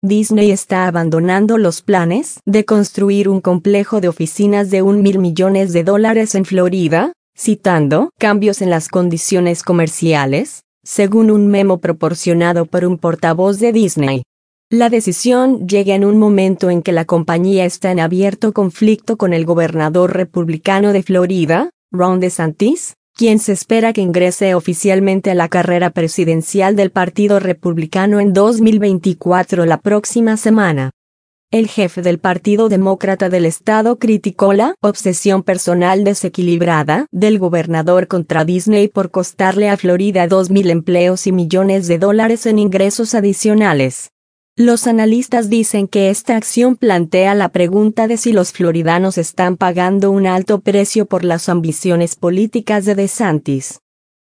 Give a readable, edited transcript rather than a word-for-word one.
Disney está abandonando los planes de construir un complejo de oficinas de $1.000 millones en Florida, citando cambios en las condiciones comerciales, según un memo proporcionado por un portavoz de Disney. La decisión llega en un momento en que la compañía está en abierto conflicto con el gobernador republicano de Florida, Ron DeSantis, quien se espera que ingrese oficialmente a la carrera presidencial del Partido Republicano en 2024 la próxima semana. El jefe del Partido Demócrata del estado criticó la obsesión personal desequilibrada del gobernador contra Disney por costarle a Florida 2.000 empleos y millones de dólares en ingresos adicionales. Los analistas dicen que esta acción plantea la pregunta de si los floridanos están pagando un alto precio por las ambiciones políticas de DeSantis.